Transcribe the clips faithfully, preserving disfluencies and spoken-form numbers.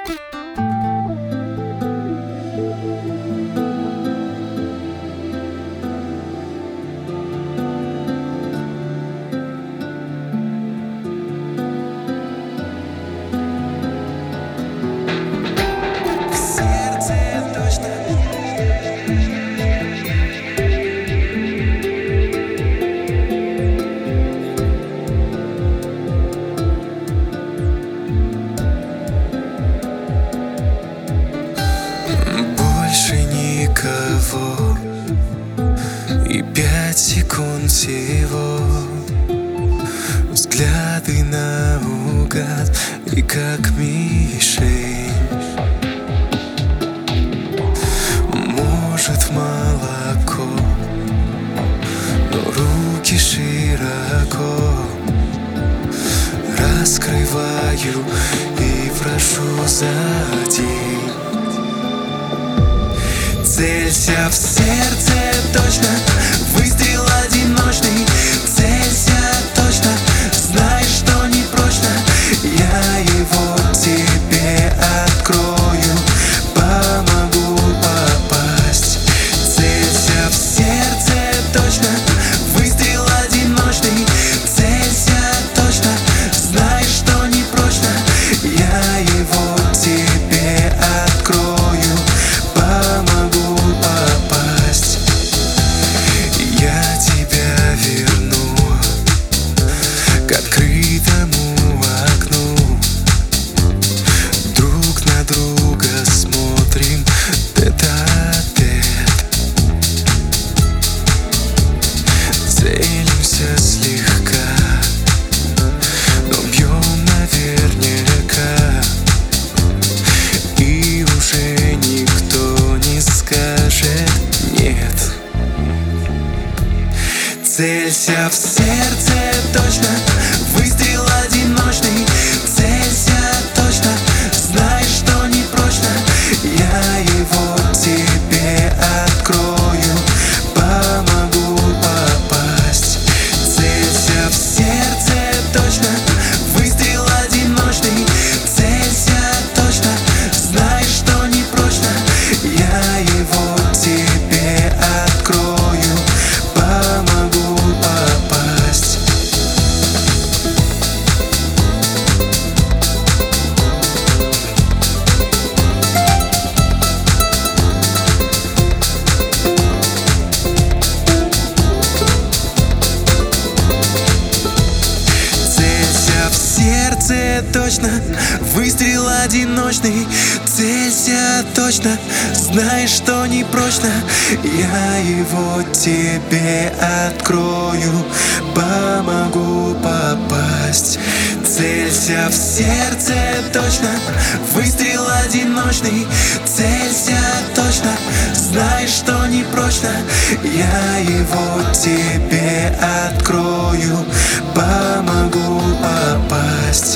никого, и пять секунд всего. Взгляды наугад и как мишень. Может, в молоко, но руки широко раскрываю и прошу за день. Целься в сердце точно, выстрел одиночный. Целься точно, знай, что не прочно. Я его тебе открою, помогу попасть. Целься в сердце точно, выстрел одиночный. Целься точно, знай, что не прочно. Я его тебе открою, помогу попасть. Я тебя верну к открытому окну. Друг на друга смотрим тет-а-тет. Целимся слегка, но бьем наверняка. И уже никто не скажет нет. Целься в сердце точно, выстрел одиночный. Целься точно, знай, что не прочно. Я его тебе открою, помогу попасть. Целься в сердце точно, выстрел одиночный. Целься точно, знай, что не прочно. Я его тебе открою, помогу попасть. Целься в сердце точно, выстрел одиночный. Целься точно, знай, что не прочно. Я его тебе открою, помогу попасть. Целься в сердце точно, выстрел одиночный. Целься точно, знай, что не прочно. Я его тебе открою, помогу попасть.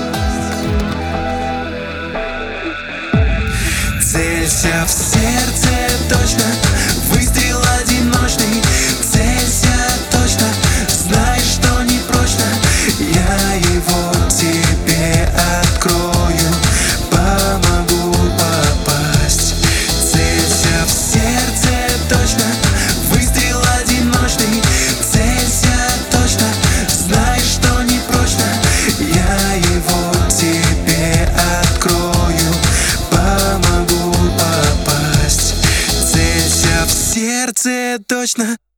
Целься в сердце точно, выстрел одиночный. Целься точно, знай, что не прочно. Я его тебе открою, помогу попасть. Целься в сердце точно, выстрел одиночный. Целься точно, знай, что не прочно. Я его тебе открою, помогу попасть. Целься в сердце точно.